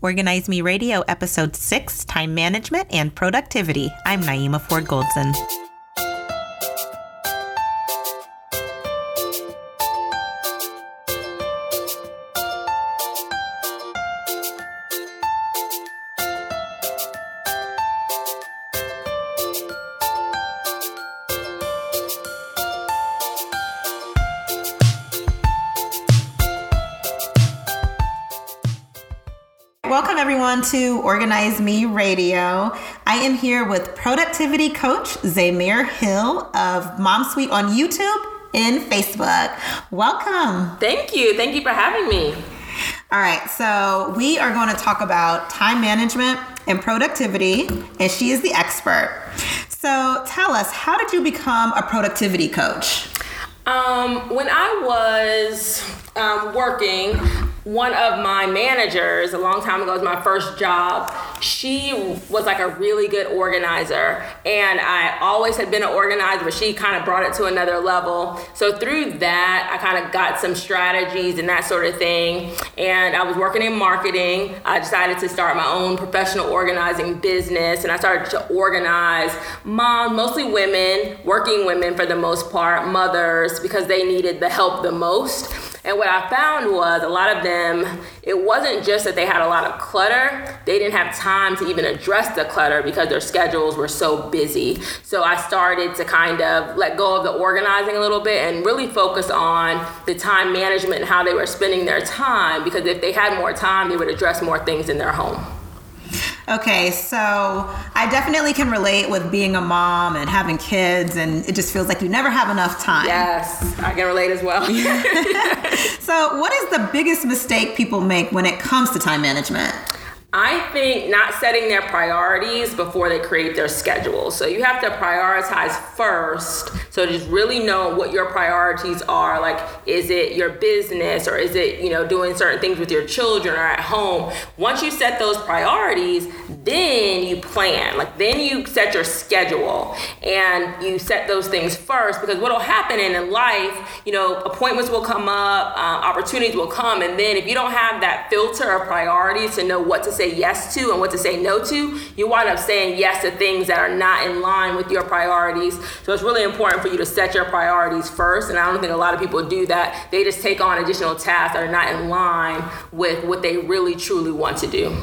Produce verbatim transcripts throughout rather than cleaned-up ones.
Organize Me Radio, Episode six, Time Management and Productivity. I'm Naima Ford Goldson. Welcome everyone to Organize Me Radio. I am here with productivity coach Zamir Hill of Mom Suite on YouTube and Facebook. Welcome. Thank you. Thank you for having me. All right, so we are going to talk about time management and productivity, and she is the expert. So tell us, how did you become a productivity coach? Um, when I was um, working, one of my managers, a long time ago, was my first job. She was like a really good organizer, and I always had been an organizer, but she kind of brought it to another level. So through that, I kind of got some strategies and that sort of thing. And I was working in marketing. I decided to start my own professional organizing business, and I started to organize moms, mostly women, working women for the most part, mothers, because they needed the help the most. And what I found was a lot of them, it wasn't just that they had a lot of clutter, they didn't have time to even address the clutter because their schedules were so busy. So I started to kind of let go of the organizing a little bit and really focus on the time management and how they were spending their time, because if they had more time, they would address more things in their home. Okay, so I definitely can relate with being a mom and having kids, and it just feels like you never have enough time. Yes, I can relate as well. So what is the biggest mistake people make when it comes to time management? I think not setting their priorities before they create their schedule. So you have to prioritize first. So just really know what your priorities are. Like, is it your business, or is it, you know, doing certain things with your children or at home? Once you set those priorities, then you plan. Like, then you set your schedule and you set those things first, because what will happen in life, you know, appointments will come up, um, opportunities will come. And then if you don't have that filter of priorities to know what to say yes to and what to say no to, you wind up saying yes to things that are not in line with your priorities. So it's really important for you to set your priorities first, and I don't think a lot of people do that. They just take on additional tasks that are not in line with what they really truly want to do.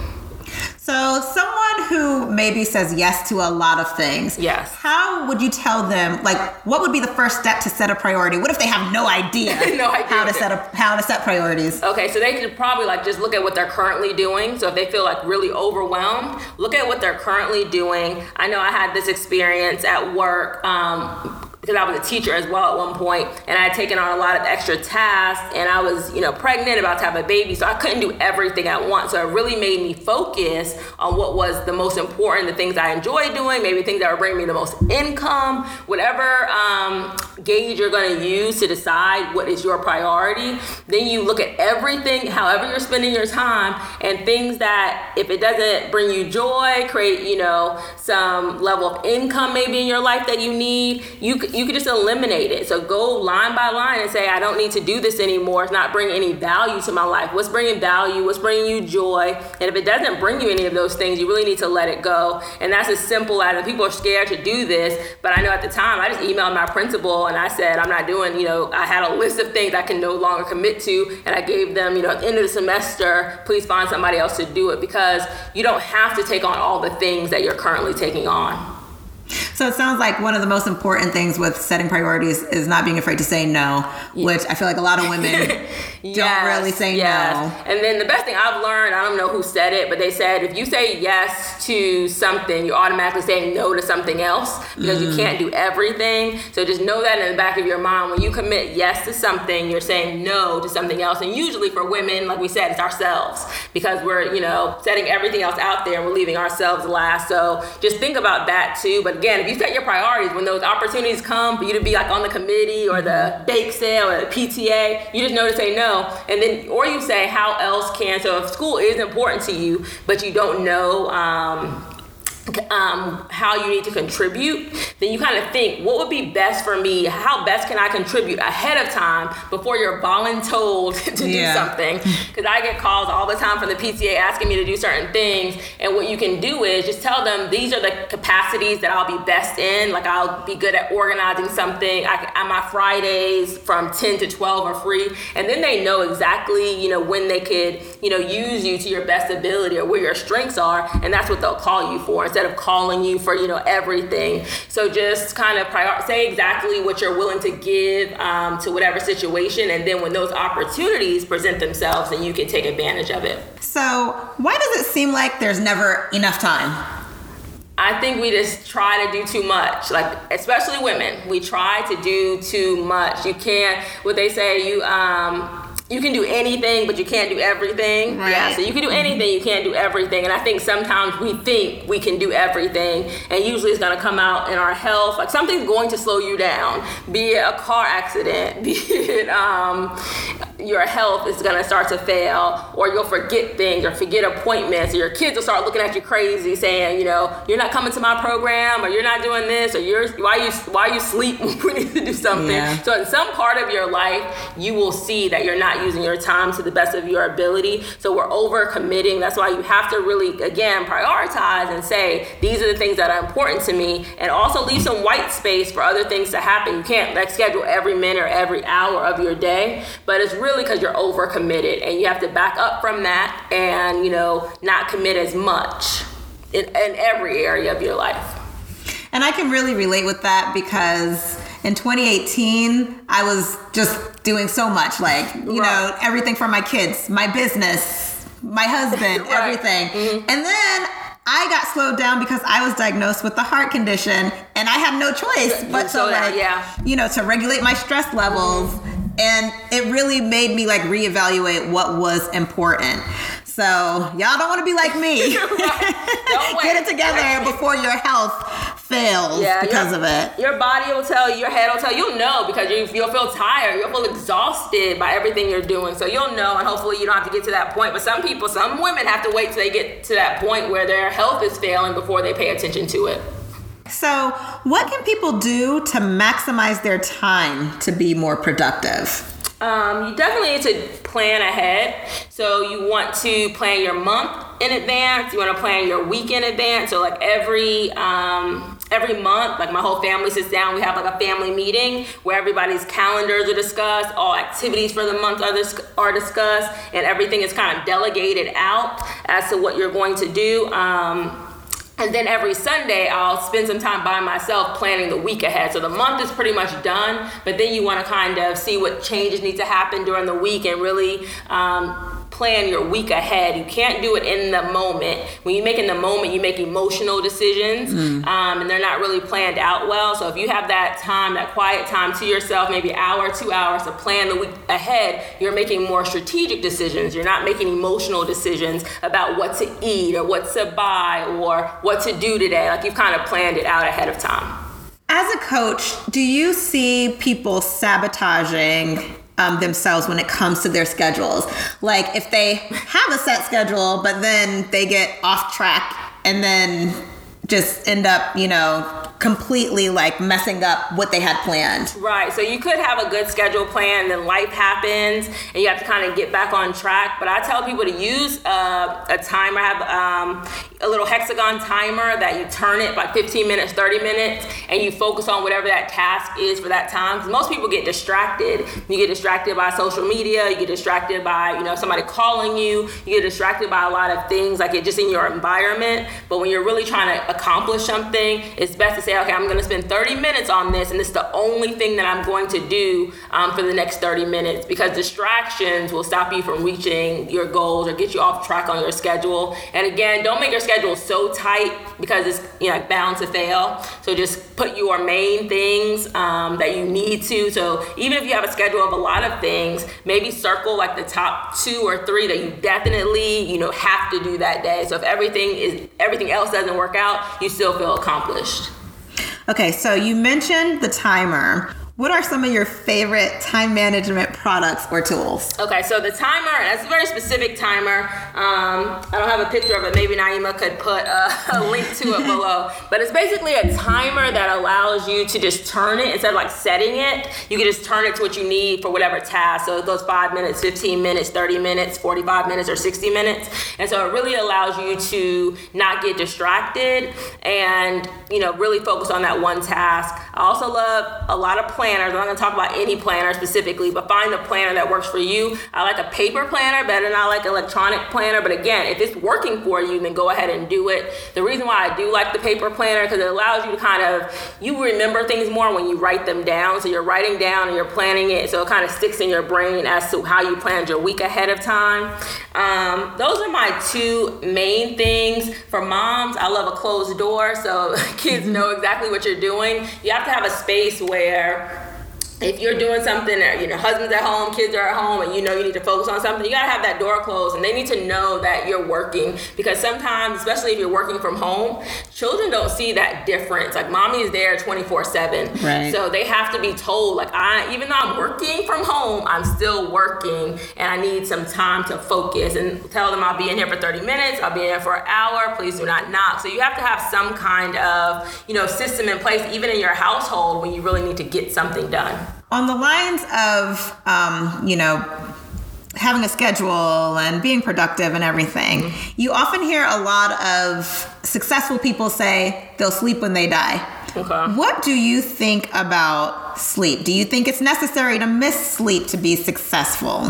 So someone who maybe says yes to a lot of things, yes. How would you tell them, like, what would be the first step to set a priority? What if they have no idea, no idea how to set a, how to set priorities? Okay, so they could probably like just look at what they're currently doing. So if they feel like really overwhelmed, look at what they're currently doing. I know I had this experience at work, um, because I was a teacher as well at one point, and I had taken on a lot of extra tasks, and I was, you know, pregnant, about to have a baby, so I couldn't do everything at once. So it really made me focus on what was the most important, the things I enjoy doing, maybe things that would bring me the most income, whatever um, gauge you're going to use to decide what is your priority. Then you look at everything, however you're spending your time, and things that if it doesn't bring you joy, create, you know, some level of income maybe in your life that you need, you could you could just eliminate it. So go line by line and say, I don't need to do this anymore. It's not bringing any value to my life. What's bringing value? What's bringing you joy? And if it doesn't bring you any of those things, you really need to let it go. And that's as simple as, and people are scared to do this, but I know at the time, I just emailed my principal and I said, I'm not doing, you know, I had a list of things I can no longer commit to, and I gave them, you know, at the end of the semester, please find somebody else to do it, because you don't have to take on all the things that you're currently taking on. So it sounds like one of the most important things with setting priorities is not being afraid to say no, yeah. which I feel like a lot of women yes, don't really say yes. no. And then the best thing I've learned, I don't know who said it, but they said if you say yes to something, you're automatically saying no to something else, because mm. you can't do everything. So just know that in the back of your mind. When you commit yes to something, you're saying no to something else. And usually for women, like we said, it's ourselves, because we're, you know, setting everything else out there and we're leaving ourselves last. So just think about that too. But again, if you set your priorities, when those opportunities come for you to be like on the committee or the bake sale or the P T A, you just know to say no. And then, or you say, how else can, so if school is important to you, but you don't know, um, um, how you need to contribute, then you kind of think, what would be best for me? How best can I contribute ahead of time before you're voluntold to yeah. do something? Because I get calls all the time from the P T A asking me to do certain things. And what you can do is just tell them these are the capacities that I'll be best in. Like I'll be good at organizing something. I, I, my Fridays from ten to twelve are free. And then they know exactly, you know, when they could, you know, use you to your best ability or where your strengths are. And that's what they'll call you for instead of calling you for, you know, everything. So just kind of prior- say exactly what you're willing to give um, to whatever situation. And then when those opportunities present themselves, then you can take advantage of it. So why does it seem like there's never enough time? I think we just try to do too much, like especially women. We try to do too much. You can't, what they say, you, um, you can do anything, but you can't do everything. Right. Yeah, so you can do anything, you can't do everything. And I think sometimes we think we can do everything, and usually it's gonna come out in our health. Like something's going to slow you down, be it a car accident, be it um, your health is gonna start to fail, or you'll forget things or forget appointments, or your kids will start looking at you crazy saying, you know, you're not coming to my program, or you're not doing this, or you're, why you why you sleep when we need to do something. Yeah. So in some part of your life, you will see that you're not using your time to the best of your ability. So we're over committing. That's why you have to really, again, prioritize and say, these are the things that are important to me, and also leave some white space for other things to happen. You can't like schedule every minute or every hour of your day, but it's really because you're over committed, and you have to back up from that and, you know, not commit as much in, in every area of your life. And I can really relate with that because in twenty eighteen, I was just doing so much, like, you right. know, everything for my kids, my business, my husband, right. everything. Mm-hmm. And then I got slowed down because I was diagnosed with a heart condition, and I had no choice but to, so that, like, yeah. you know, to regulate my stress levels. Mm-hmm. And it really made me like reevaluate what was important. So y'all don't want to be like me. Don't Get it together before your health fails yeah, because your, of it. Your body will tell you, your head will tell you, you'll know because you, you'll feel tired, you'll feel exhausted by everything you're doing. So you'll know, and hopefully you don't have to get to that point. But some people, some women have to wait till they get to that point where their health is failing before they pay attention to it. So what can people do to maximize their time to be more productive? Um, you definitely need to plan ahead. So you want to plan your month in advance. You want to plan your week in advance. So like every um, every month, like my whole family sits down. We have like a family meeting where everybody's calendars are discussed, all activities for the month are, dis- are discussed, and everything is kind of delegated out as to what you're going to do. Um, And then every Sunday, I'll spend some time by myself planning the week ahead. So the month is pretty much done, but then you want to kind of see what changes need to happen during the week and really um, plan your week ahead. You can't do it in the moment. When you make in the moment, you make emotional decisions, mm. um, and they're not really planned out well. So if you have that time, that quiet time to yourself, maybe an hour, two hours to plan the week ahead, you're making more strategic decisions. You're not making emotional decisions about what to eat or what to buy or what to do today. Like you've kind of planned it out ahead of time. As a coach, do you see people sabotaging Um, themselves when it comes to their schedules? Like if they have a set schedule, but then they get off track and then just end up, you know, completely like messing up what they had planned. Right. So you could have a good schedule plan, then life happens and you have to kind of get back on track. But I tell people to use uh, a timer. I have um, a little hexagon timer that you turn it like fifteen minutes, thirty minutes, and you focus on whatever that task is for that time. Because most people get distracted. You get distracted by social media. You get distracted by, you know, somebody calling you. You get distracted by a lot of things, like it just in your environment. But when you're really trying to accomplish something, it's best to say, okay, I'm going to spend thirty minutes on this, and this is the only thing that I'm going to do um, for the next thirty minutes, because distractions will stop you from reaching your goals or get you off track on your schedule. And again, don't make your schedule so tight because it's, you know, bound to fail. So just put your main things um, that you need to. So even if you have a schedule of a lot of things, maybe circle like the top two or three that you definitely, you know, have to do that day. So if everything is everything else doesn't work out, you still feel accomplished. Okay, so you mentioned the timer. What are some of your favorite time management products or tools? Okay, so the timer, that's a very specific timer. Um, I don't have a picture of it. Maybe Naima could put a, a link to it below. But it's basically a timer that allows you to just turn it instead of like setting it. You can just turn it to what you need for whatever task. So it goes five minutes, fifteen minutes, thirty minutes, forty-five minutes, or sixty minutes. And so it really allows you to not get distracted and, you know, really focus on that one task. I also love a lot of planners. I'm not going to talk about any planner specifically, but find the planner that works for you. I like a paper planner better than I like electronic planner. But again, if it's working for you, then go ahead and do it. The reason why I do like the paper planner because it allows you to kind of, you remember things more when you write them down. So you're writing down and you're planning it. So it kind of sticks in your brain as to how you planned your week ahead of time. Um, those are my two main things. For moms, I love a closed door so kids know exactly what you're doing. You have to have a space where if you're doing something, you know, husband's at home, kids are at home, and you know you need to focus on something, you gotta have that door closed, and they need to know that you're working. Because sometimes, especially if you're working from home, children don't see that difference. Like, mommy is there twenty-four seven. Right. So they have to be told, like, I, even though I'm working from home, I'm still working, and I need some time to focus. And tell them I'll be in here for thirty minutes, I'll be in here for an hour, please do not knock. So you have to have some kind of, you know, system in place, even in your household, when you really need to get something done. On the lines of, um, you know, having a schedule and being productive and everything, mm-hmm. you often hear a lot of successful people say they'll sleep when they die. Okay. What do you think about sleep? Do you think it's necessary to miss sleep to be successful?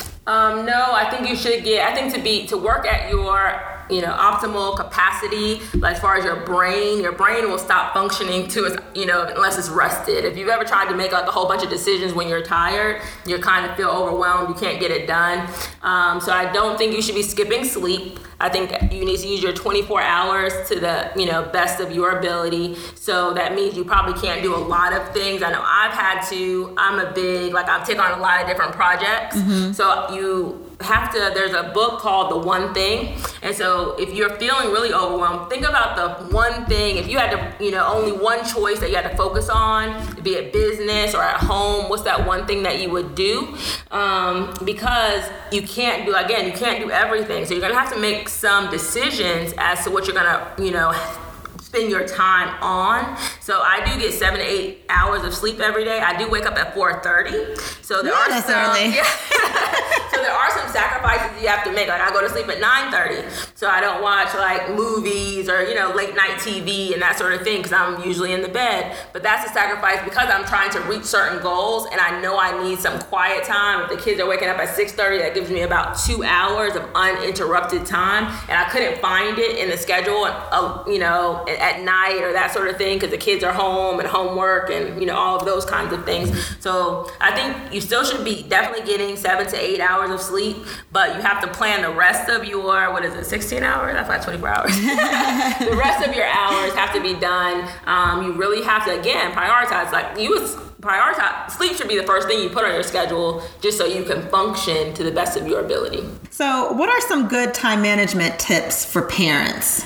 Um, no, I think you should get, I think to be, to work at your, you know, optimal capacity, like as far as your brain, your brain will stop functioning to its, you know, unless it's rested. If you've ever tried to make like a whole bunch of decisions when you're tired, you kind of feel overwhelmed, you can't get it done. Um, so I don't think you should be skipping sleep. I think you need to use your twenty-four hours to the, you know, best of your ability. So that means you probably can't do a lot of things. I know I've had to, I'm a big, like I've taken on a lot of different projects. Mm-hmm. So you have to, there's a book called The One Thing. And so if you're feeling really overwhelmed, think about the one thing. If you had to, you know, only one choice that you had to focus on, be it business or at home, what's that one thing that you would do? Um, because you can't do, again, you can't do everything. So you're going to have to make some decisions as to what you're going to, you know, spend your time on. So I do get seven to eight hours of sleep every day. I do wake up at four thirty. So there Not are necessarily. some, yeah. So there are some sacrifices you have to make. Like I go to sleep at nine thirty. So I don't watch like movies or, you know, late night T V and that sort of thing because I'm usually in the bed. But that's a sacrifice because I'm trying to reach certain goals and I know I need some quiet time. If the kids are waking up at six thirty, that gives me about two hours of uninterrupted time. And I couldn't find it in the schedule, uh, you know, at night or that sort of thing because the kids are home and homework and, you know, all of those kinds of things. So I think you still should be definitely getting seven to eight hours of sleep, but you have to plan the rest of your, what is it, sixteen hours? That's like twenty-four hours. The rest of your hours have to be done. Um, you really have to, again, prioritize. Like you would prioritize, sleep should be the first thing you put on your schedule just so you can function to the best of your ability. So what are some good time management tips for parents?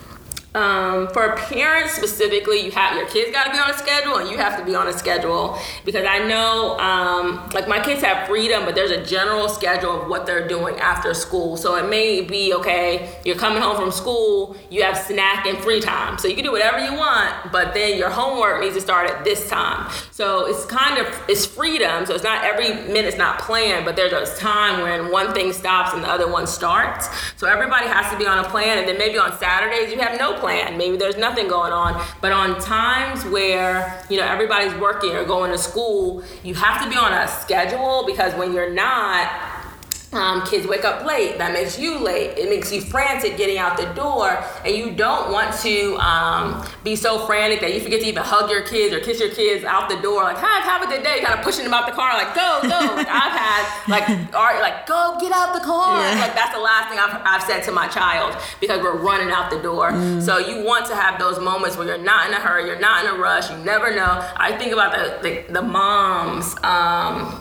Um, for parents specifically, you have your kids got to be on a schedule and you have to be on a schedule because I know um, like my kids have freedom, but there's a general schedule of what they're doing after school. So it may be, okay, you're coming home from school, you have snack and free time. So you can do whatever you want, but then your homework needs to start at this time. So it's kind of, it's freedom. So it's not every minute's not planned, but there's a time when one thing stops and the other one starts. So everybody has to be on a plan. And then maybe on Saturdays you have no plan. Maybe there's nothing going on. But on times where, you know, everybody's working or going to school, you have to be on a schedule because when you're not, Um, kids wake up late. That makes you late. It makes you frantic getting out the door, and you don't want to um, be so frantic that you forget to even hug your kids or kiss your kids out the door. Like, hi, have a good day. Kind of pushing them out the car, like, go, go. Like I've had, like, art, like, go, get out the car. Yeah. Like that's the last thing I've, I've said to my child because we're running out the door. Mm. So you want to have those moments where you're not in a hurry, you're not in a rush. You never know. I think about the the, the moms. Um,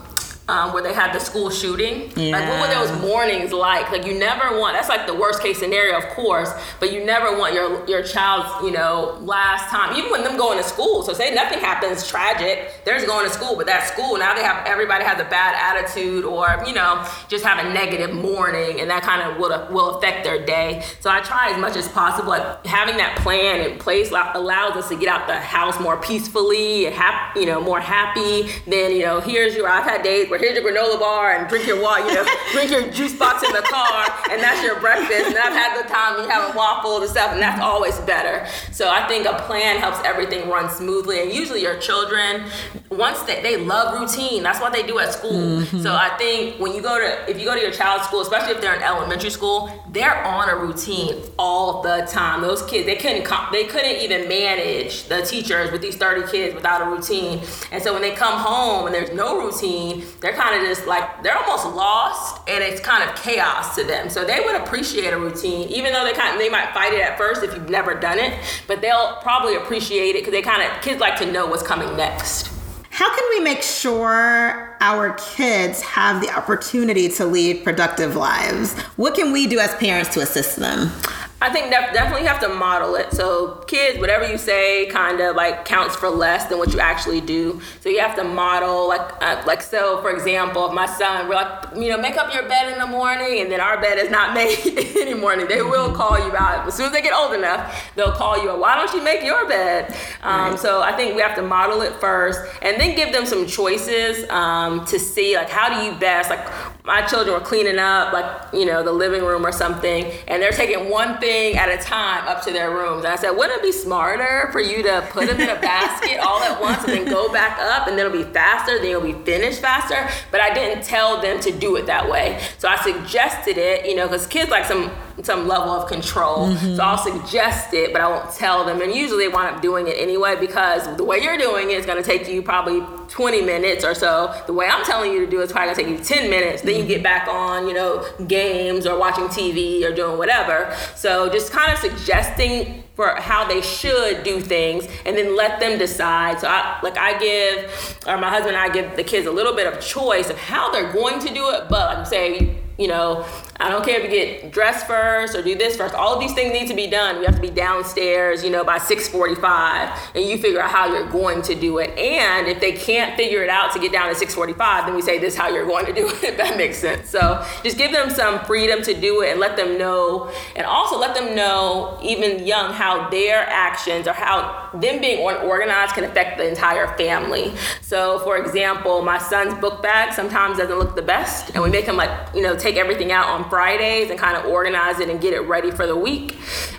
um, where they had the school shooting. Yeah. Like, what were those mornings like? Like, you never want, that's like the worst case scenario, of course, but you never want your your child's, you know, last time, even when them going to school. So say nothing happens tragic, they're just going to school, but that school, now they have, everybody has a bad attitude or, you know, just have a negative morning, and that kind of will, will affect their day. So I try as much as possible, like having that plan in place allows us to get out the house more peacefully and happy, you know, more happy than, you know, here's your, I've had days where here's your granola bar and drink your water, you know, drink your juice box in the car, and that's your breakfast. And I've had the time you having waffles and stuff, and that's always better. So I think a plan helps everything run smoothly. And usually your children, once they, they love routine, that's what they do at school. Mm-hmm. So I think when you go to, if you go to your child's school, especially if they're in elementary school, they're on a routine all the time. Those kids, they couldn't, they couldn't even manage the teachers with these thirty kids without a routine. And so when they come home and there's no routine, they're kind of just like, they're almost lost, and it's kind of chaos to them. So they would appreciate a routine, even though they kind of, they might fight it at first if you've never done it, but they'll probably appreciate it because they kind of, kids like to know what's coming next. How can we make sure our kids have the opportunity to lead productive lives? What can we do as parents to assist them? I think def- definitely have to model it. So kids, whatever you say kind of like counts for less than what you actually do. So you have to model, like, uh, like so for example, if my son, we're like, you know, make up your bed in the morning, and then our bed is not made any morning, they will call you out. As soon as they get old enough, they'll call you, why don't you make your bed? Um, right. So I think we have to model it first, and then give them some choices um, to see, like, how do you best, like, my children were cleaning up, like, you know, the living room or something, and they're taking one thing at a time up to their rooms. And I said, wouldn't it be smarter for you to put them in a basket all at once and then go back up, and then it'll be faster, then it'll be finished faster? But I didn't tell them to do it that way. So I suggested it, you know, because kids like some some level of control. Mm-hmm. So I'll suggest it, but I won't tell them. And usually they wind up doing it anyway, because the way you're doing it is going to take you probably twenty minutes or so. The way I'm telling you to do it is probably going to take you ten minutes. Then you get back on, you know, games or watching T V or doing whatever. So just kind of suggesting for how they should do things, and then let them decide. So I, like I give, or my husband and I give the kids a little bit of choice of how they're going to do it, but like say, you know, I don't care if you get dressed first or do this first. All of these things need to be done. You have to be downstairs, you know, by six forty-five, and you figure out how you're going to do it. And if they can't figure it out to get down at six forty-five, then we say this is how you're going to do it, if that makes sense. So just give them some freedom to do it, and let them know, and also let them know, even young, how their actions or how them being organized can affect the entire family. So for example, my son's book bag sometimes doesn't look the best, and we make him, like, you know, take everything out on Fridays and kind of organize it and get it ready for the week.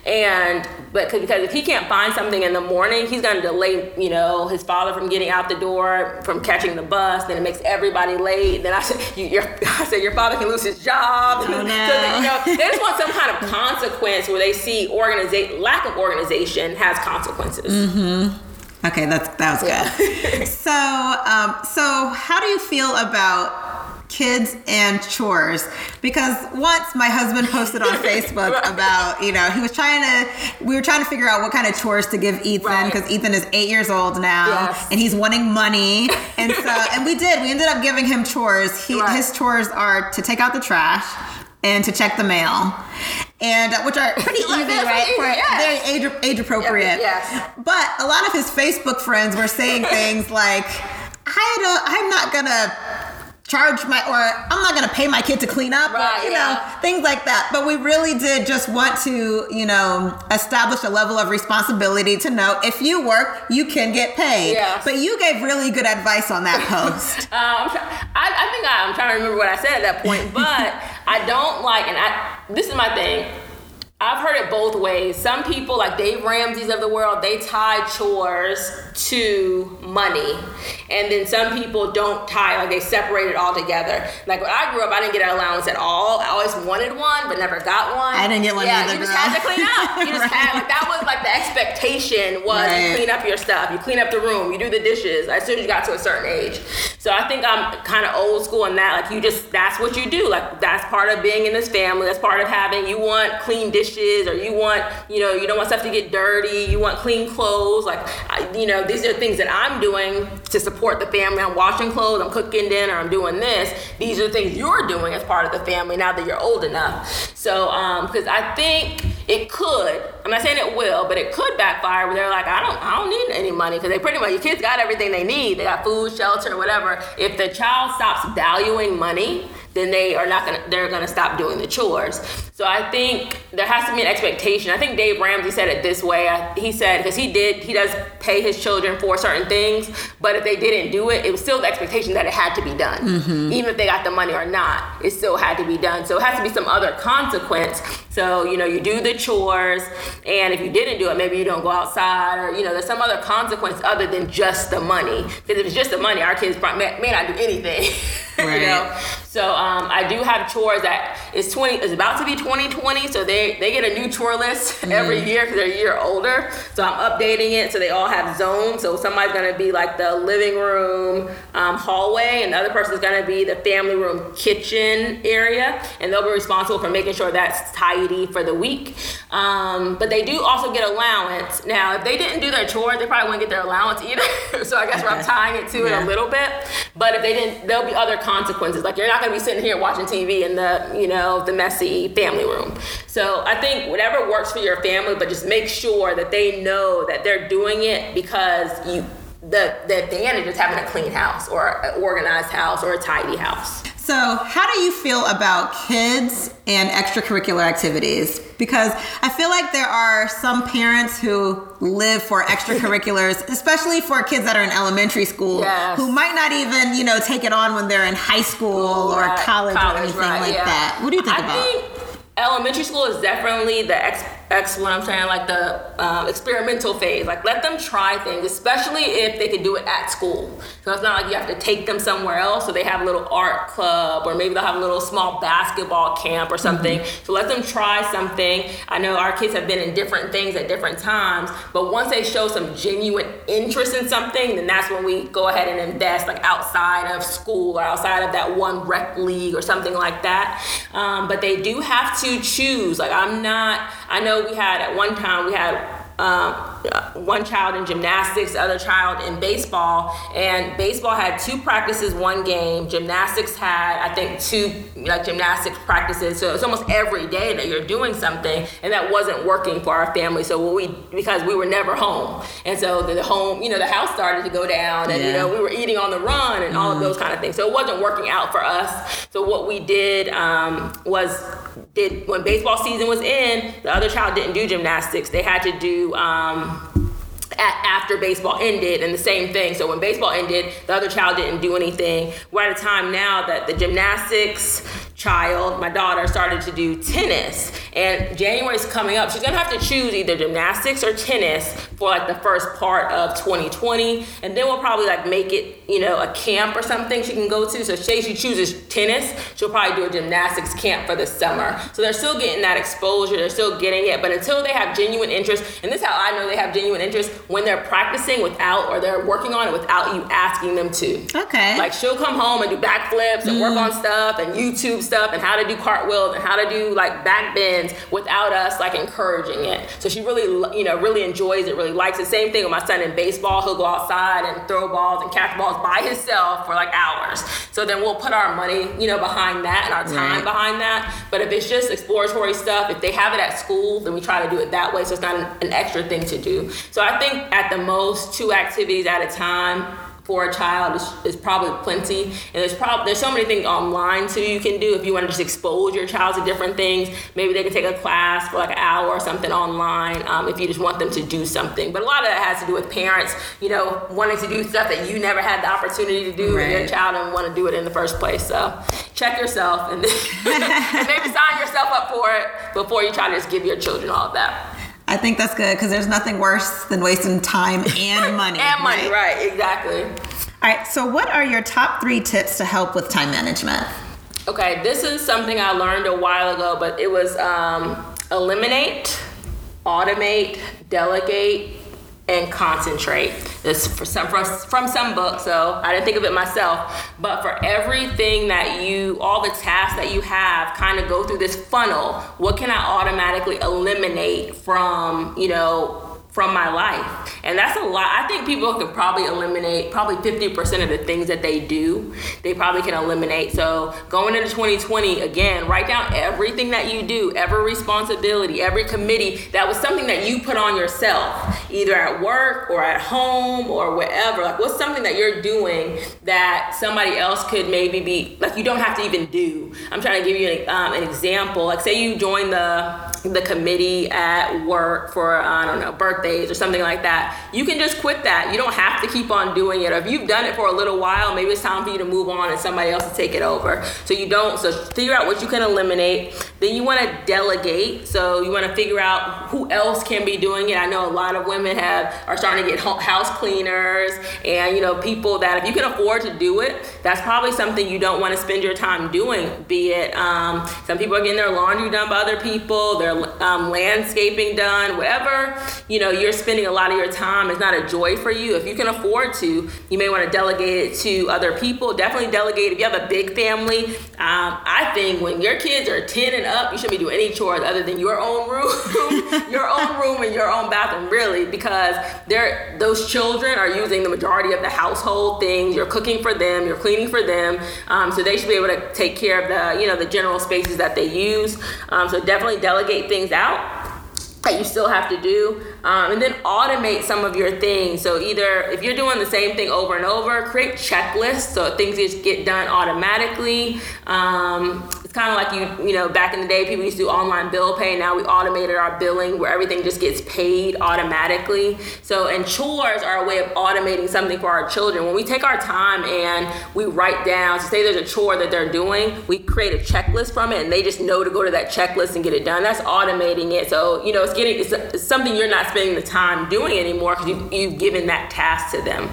And but because if he can't find something in the morning, he's going to delay, you know, his father from getting out the door, from catching the bus. Then it makes everybody late. Then I said, you, your, I said, your father can lose his job. Oh, no. So that, you know, they just want some kind of consequence where they see organiza- lack of organization has consequences. Mm-hmm. Okay, that's that was good. Yeah. so, um, so how do you feel about kids and chores? Because once my husband posted on Facebook right. about, you know, he was trying to, we were trying to figure out what kind of chores to give Ethan, because right. Ethan is eight years old now, yes. and he's wanting money. And so, and we did, we ended up giving him chores. He, right. His chores are to take out the trash and to check the mail. And uh, which are pretty easy, right? Easy, For, yes. Very age, age appropriate. Yes. But a lot of his Facebook friends were saying things like, I don't, I'm not gonna charge my, or I'm not going to pay my kid to clean up, right, or, you yeah. know, things like that. But we really did just want to, you know, establish a level of responsibility to know if you work, you can get paid. Yes. But you gave really good advice on that post. um, I, I think I, I'm trying to remember what I said at that point, but I don't like, and I, this is my thing. I've heard it both ways. Some people, like Dave Ramsey's of the world, they tie chores to money. And then some people don't tie, like they separate it all together. Like when I grew up, I didn't get an allowance at all. I always wanted one, but never got one. I didn't get one yeah, either, you just girl. had to clean up. You just right. had, like that was like the expectation was right. you clean up your stuff. You clean up the room. You do the dishes as soon as you got to a certain age. So I think I'm kind of old school in that. Like you just, that's what you do. Like that's part of being in this family. That's part of having, you want clean dishes. dishes, or you want, you know, you don't want stuff to get dirty, you want clean clothes. Like, I, you know, these are things that I'm doing to support the family. I'm washing clothes, I'm cooking dinner, I'm doing this. These are the things you're doing as part of the family now that you're old enough. So, um, because I think it could, I'm not saying it will, but it could backfire where they're like, I don't, I don't need any money, because they pretty much, your kids got everything they need. They got food, shelter, whatever. If the child stops valuing money, then they are not gonna, they're gonna stop doing the chores. So I think there has to be an expectation. I think Dave Ramsey said it this way. I, he said, because he did, he does pay his children for certain things, but if they didn't do it, it was still the expectation that it had to be done. Mm-hmm. Even if they got the money or not, it still had to be done. So it has to be some other consequence. So, you know, you do the chores, and if you didn't do it, maybe you don't go outside, or, you know, there's some other consequence other than just the money. Because if it's just the money, our kids may, may not do anything. Right. You know? So um, I do have chores that is twenty is about to be twenty twenty, so they they get a new chore list mm. every year because they're a year older. So I'm updating it so they all have zones. So somebody's gonna be like the living room um, hallway, and the other person's gonna be the family room kitchen area, and they'll be responsible for making sure that's tidy for the week. Um, but they do also get allowance. Now, if they didn't do their chores, they probably wouldn't get their allowance either. So I guess okay. I'm tying it to yeah. it a little bit. But if they didn't, there'll be other consequences. Like, you're not gonna be sitting here watching T V in the, you know, the messy family room. So I think whatever works for your family, but just make sure that they know that they're doing it because you, the, the advantage is having a clean house or an organized house or a tidy house. So how do you feel about kids and extracurricular activities? Because I feel like there are some parents who live for extracurriculars, especially for kids that are in elementary school, yes. who might not even, you know, take it on when they're in high school or right. college, college or anything right, like yeah. that. What do you think I about? Think elementary school is definitely the ex, ex what I'm saying, like the um, experimental phase. Like, let them try things, especially if they can do it at school. So it's not like you have to take them somewhere else. So they have a little art club, or maybe they'll have a little small basketball camp or something. Mm-hmm. So let them try something. I know our kids have been in different things at different times, but once they show some genuine interest in something, then that's when we go ahead and invest, like outside of school or outside of that one rec league or something like that. Um, but they do have to choose. Like, I'm not, I know we had at one time, we had um, one child in gymnastics, the other child in baseball, and baseball had two practices, one game. Gymnastics had, I think, two like gymnastics practices. So it's almost every day that you're doing something, and that wasn't working for our family. So what we, because we were never home, and so the home, you know, the house started to go down, and yeah. you know, we were eating on the run and mm. all of those kind of things. So it wasn't working out for us. So what we did um, was. Did when baseball season was in, the other child didn't do gymnastics. They had to do um, at, after baseball ended, and the same thing. So when baseball ended, the other child didn't do anything. We're at a time now that the gymnastics child, my daughter, started to do tennis, and January's coming up. She's gonna have to choose either gymnastics or tennis for like the first part of twenty twenty, and then we'll probably like make it, you know, a camp or something she can go to. So say she chooses tennis, she'll probably do a gymnastics camp for the summer. So they're still getting that exposure, they're still getting it, but until they have genuine interest, and this is how I know they have genuine interest, when they're practicing without, or they're working on it without you asking them to. Okay. Like, she'll come home and do backflips and mm. work on stuff and YouTube stuff and how to do cartwheels and how to do like back bends without us like encouraging it. So she really, you know, really enjoys it, really likes it. Same thing with my son in baseball. He'll go outside and throw balls and catch balls by himself for like hours. So then we'll put our money, you know, behind that and our time right. behind that. But if it's just exploratory stuff, if they have it at school, then we try to do it that way. So it's not an, an extra thing to do. So I think at the most two activities at a time for a child is, is probably plenty. And there's probably there's so many things online too you can do if you want to just expose your child to different things. Maybe they can take a class for like an hour or something online um, if you just want them to do something. But a lot of that has to do with parents, you know, wanting to do stuff that you never had the opportunity to do right. with your child and want to do it in the first place. So check yourself and, and maybe sign yourself up for it before you try to just give your children all of that. I think that's good, because there's nothing worse than wasting time and money. and money, right? right, exactly. All right, so what are your top three tips to help with time management? Okay, this is something I learned a while ago, but it was um, eliminate, automate, delegate, and concentrate. This for some from, from some book, so I didn't think of it myself. But for everything that you, all the tasks that you have, kind of go through this funnel. What can I automatically eliminate from, you know, from my life? And that's a lot. I think people could probably eliminate probably fifty percent of the things that they do. They probably can eliminate. So going into twenty twenty, again, write down everything that you do, every responsibility, every committee that was something that you put on yourself, either at work or at home or wherever. Like, what's something that you're doing that somebody else could maybe be, like, you don't have to even do. I'm trying to give you an, um, an example. Like, say you join the the committee at work for, I don't know, birthdays or something like that. You can just quit that. You don't have to keep on doing it. Or if you've done it for a little while, maybe it's time for you to move on and somebody else to take it over. So you don't, so figure out what you can eliminate. Then you want to delegate. So you want to figure out who else can be doing it. I know a lot of women have are starting to get house cleaners and, you know, people that if you can afford to do it, that's probably something you don't want to spend your time doing. Be it, um, some people are getting their laundry done by other people, their um, landscaping done, whatever, you know, you're spending a lot of your time. It's not a joy for you. If you can afford to, you may want to delegate it to other people. Definitely delegate. If you have a big family, um, I think when your kids are ten and up, you shouldn't be doing any chores other than your own room, your own room and your own bathroom, really, because they're, those children are using the majority of the household things. You're cooking for them, you're cleaning for them, um, so they should be able to take care of the, you know, the general spaces that they use. Um, so definitely delegate things out that you still have to do, um, and then automate some of your things. So either if you're doing the same thing over and over, create checklists so things just get done automatically. Um, it's kind of like you, you know, back in the day, people used to do online bill pay. Now we automated our billing where everything just gets paid automatically. So, and chores are a way of automating something for our children. When we take our time and we write down, so say there's a chore that they're doing, we create a checklist from it and they just know to go to that checklist and get it done. That's automating it. So, you know, it's getting, it's, it's something you're not spending the time doing anymore because you, you've given that task to them.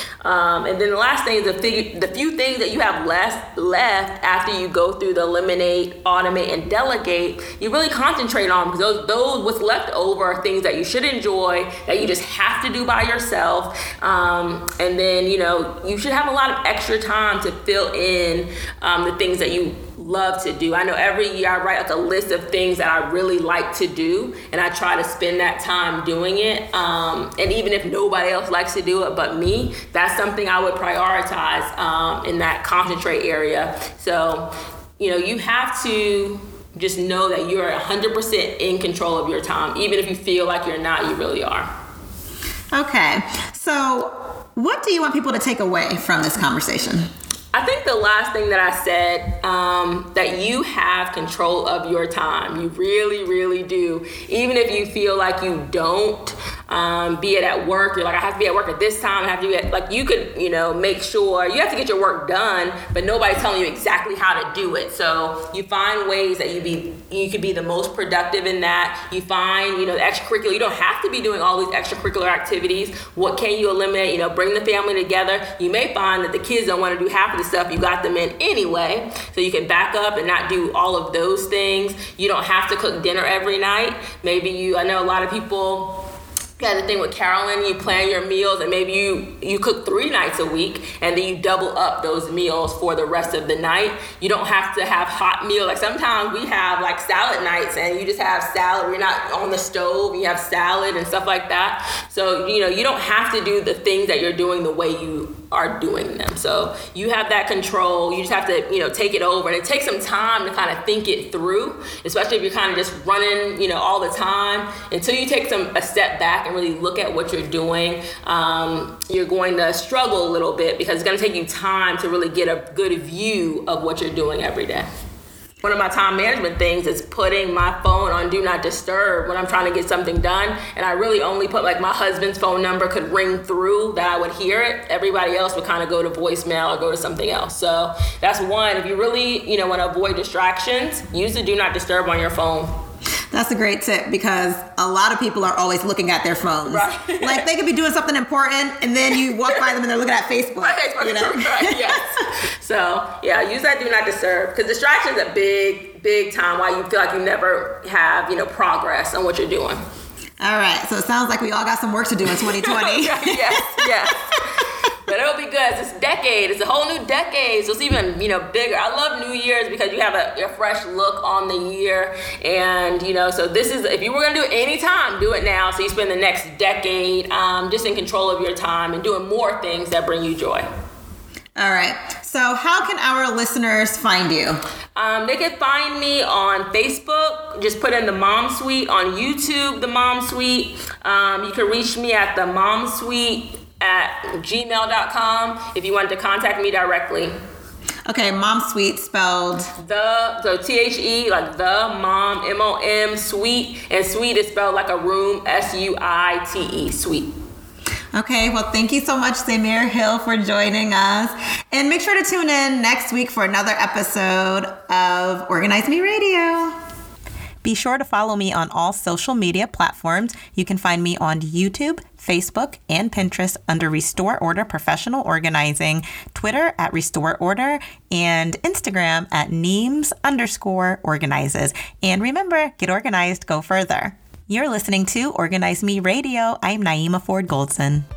Um, and then the last thing is the, fig- the few things that you have less left after you go through the eliminate, automate, and delegate, you really concentrate on, because those, those what's left over are things that you should enjoy, that you just have to do by yourself. Um, and then, you know, you should have a lot of extra time to fill in um, the things that you love to do. I know every year I write like a list of things that I really like to do, and I try to spend that time doing it. Um, and even if nobody else likes to do it but me, that's something I would prioritize um, in that concentrate area. So, you know, you have to just know that you're one hundred percent in control of your time. Even if you feel like you're not, you really are. Okay. So what do you want people to take away from this conversation? I think the last thing that I said, um, that you have control of your time. You really, really do. Even if you feel like you don't, um, be it at work, you're like, I have to be at work at this time, I have to be at, like, you could, you know, make sure, you have to get your work done, but nobody's telling you exactly how to do it. So you find ways that you be, you could be the most productive in that. You find, you know, the extracurricular, you don't have to be doing all these extracurricular activities. What can you eliminate? You know, bring the family together. You may find that the kids don't want to do half of the stuff you got them in anyway, so you can back up and not do all of those things. You don't have to cook dinner every night. Maybe you, I know a lot of people got the thing with Carolyn, you plan your meals and maybe you you cook three nights a week and then you double up those meals for the rest of the night. You don't have to have hot meal. Like sometimes we have like salad nights and you just have salad. You're not on the stove, you have salad and stuff like that. So, you know, you don't have to do the things that you're doing the way you are doing them. So you have that control. You just have to, you know, take it over, and it takes some time to kind of think it through, especially if you're kind of just running, you know, all the time. Until you take some a step back and really look at what you're doing, um, you're going to struggle a little bit because it's going to take you time to really get a good view of what you're doing every day. One of my time management things is putting my phone on do not disturb when I'm trying to get something done. And I really only put, like, my husband's phone number could ring through that I would hear it. Everybody else would kind of go to voicemail or go to something else. So that's one. If you really, you know, want to avoid distractions, use the do not disturb on your phone. That's a great tip, because a lot of people are always looking at their phones. Right. Like they could be doing something important and then you walk by them and they're looking at Facebook. Right. You know? Right. Yes. So yeah, use that do not disturb, because distraction is a big, big time why you feel like you never have, you know, progress on what you're doing. All right. So it sounds like we all got some work to do in twenty twenty. Yes, yes. But it'll be good. It's this decade. It's a whole new decade. So it's even, you know, bigger. I love New Year's because you have a, a fresh look on the year. And, you know, so this is, if you were going to do it any time, do it now. So you spend the next decade um, just in control of your time and doing more things that bring you joy. All right. So how can our listeners find you? Um, they can find me on Facebook. Just put in The Mom Suite. On YouTube, The Mom Suite. Um, you can reach me at The Mom Suite at gmail dot com if you want to contact me directly. Okay, Mom Suite spelled the so T H E like the mom M O M suite, and suite is spelled like a room, S U I T E suite. Okay, well, thank you so much, Zamir Hill, for joining us. And make sure to tune in next week for another episode of Organize Me Radio. Be sure to follow me on all social media platforms. You can find me on YouTube, Facebook, and Pinterest under Restore Order Professional Organizing, Twitter at Restore Order, and Instagram at Neems underscore organizes. And remember, get organized, go further. You're listening to Organize Me Radio. I'm Naima Ford Goldson.